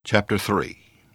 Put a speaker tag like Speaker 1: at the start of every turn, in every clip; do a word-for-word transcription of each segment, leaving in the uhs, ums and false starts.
Speaker 1: chapter three.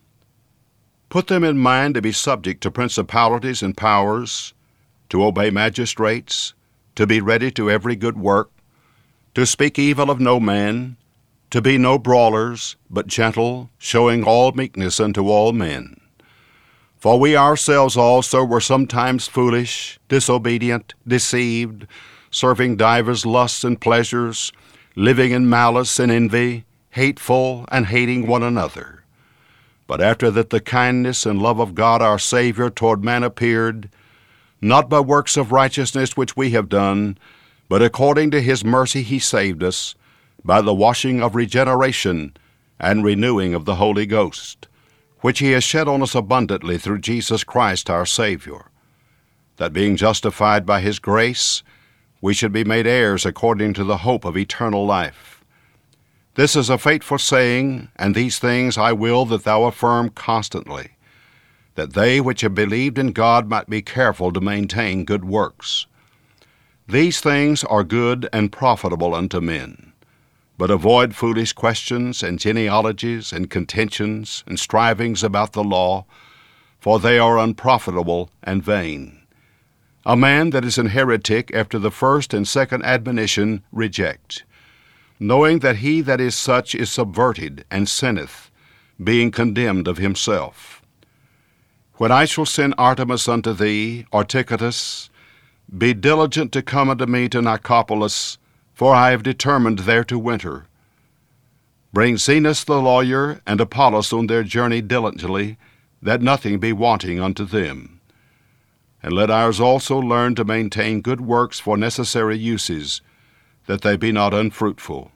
Speaker 1: Put them in mind to be subject to principalities and powers, to obey magistrates, to be ready to every good work, to speak evil of no man, to be no brawlers, but gentle, showing all meekness unto all men. For we ourselves also were sometimes foolish, disobedient, deceived, serving divers lusts and pleasures, living in malice and envy, hateful, and hating one another. But after that the kindness and love of God our Savior toward man appeared, not by works of righteousness which we have done, but according to his mercy he saved us, by the washing of regeneration and renewing of the Holy Ghost, which he has shed on us abundantly through Jesus Christ our Savior, that being justified by his grace, we should be made heirs according to the hope of eternal life. This is a faithful saying, and these things I will that thou affirm constantly, that they which have believed in God might be careful to maintain good works. These things are good and profitable unto men. But avoid foolish questions and genealogies and contentions and strivings about the law, for they are unprofitable and vain. A man that is an heretic after the first and second admonition reject, knowing that he that is such is subverted and sinneth, being condemned of himself. When I shall send Artemas unto thee, or Tychicus, be diligent to come unto me to Nicopolis, for I have determined there to winter. Bring Zenas the lawyer and Apollos on their journey diligently, that nothing be wanting unto them. And let ours also learn to maintain good works for necessary uses, that they be not unfruitful.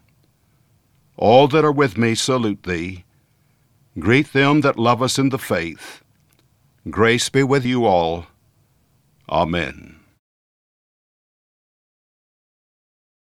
Speaker 1: All that are with me salute thee. Greet them that love us in the faith. Grace be with you all. Amen.